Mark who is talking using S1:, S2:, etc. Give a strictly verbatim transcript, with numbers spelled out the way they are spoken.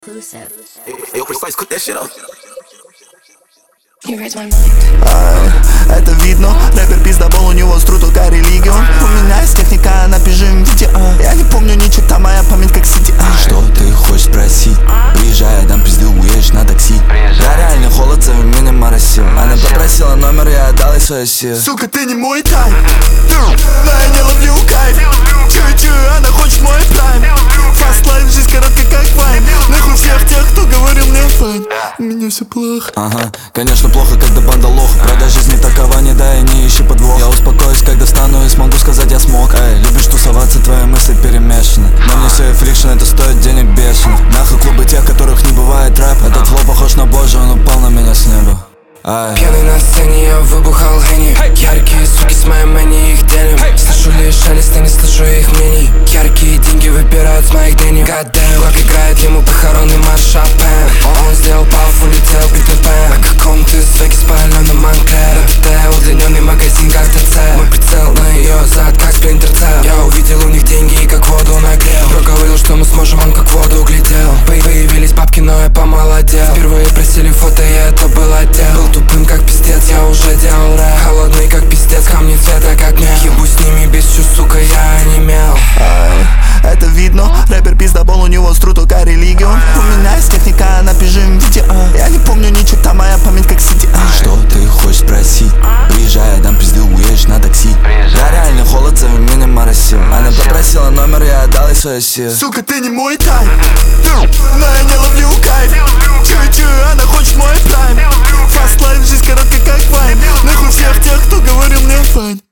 S1: Eu precise cut that shit up.
S2: Ай, это видно, рэпер пиздобол, у него стру только религион. У меня есть техника, напишем видео. Я не помню ничего, там моя память как сити.
S3: Что ты хочешь спросить? Приезжай, дам пизды, уедешь на такси. Я реально холод, зови меня моросил. Она попросила номер, я отдал ей свою силу.
S2: Сука, ты не мой тайп, но я не ловлю кайф. Чую-чую, она хочет мой прайм. Fast life, жизнь короткая как вайн. Нахуй всех тех, кто говорил мне файн. У меня все плохо.
S3: Ага, конечно плохо, когда банда лох. Правда, жизнь не такова, не дай и не ищи подвох. Я успокоюсь, когда встану и смогу сказать я смог. Эй, любишь тусоваться, твои мысли перемешаны. Но мне все фрикшн, это стоит денег бешено. Нахуй клубы тех, которых не бывает рэп. Этот флоу похож на Божий, он упал на меня с неба. Ай.
S4: Пьяный на сцене, я выбухал Henny. Яркие суки с моей мэни, их делим. Слышу лишь шелест, и не слышу их мнений. Яркие деньги выпирают с моих денег. Goddamn, Глок играет ему похоронный марш Шопен. Он сделал паф, улетел Питер Пен. На каком-то свеке спаленном Монклер. ТТ, удлиненный магазин как ТЦ. Мой прицел на ее зад, как Спринтер Цел. Я увидел у них деньги и как воду нагрел. Бро говорил, что мы сможем, он как воду углядел. Появились бабки, но я помолодел. Впервые просили фото, и это был отдел. Тупым как пиздец, я уже делал рэп. Холодный как пиздец, камни цвета как мел. Ебу с ними без чувств, сука, я онемел.
S2: Ай, это видно, рэпер пиздобол, у него стру только религион. У меня есть техника, напишем видео. Я не помню ничего, там моя память как сити.
S3: Что ты хочешь спросить? Приезжай, дам пизды, уедешь на такси. Я реально холод, зови меня моросил. Она попросила номер, я отдал ей свою силу.
S2: Сука, ты не мой тайп, но я не ловлю кайф. Чую-чую, она хочет мой прайм. Fast life, жизнь короткая как вайн. Нахуй всех тех, кто говорил мне файн.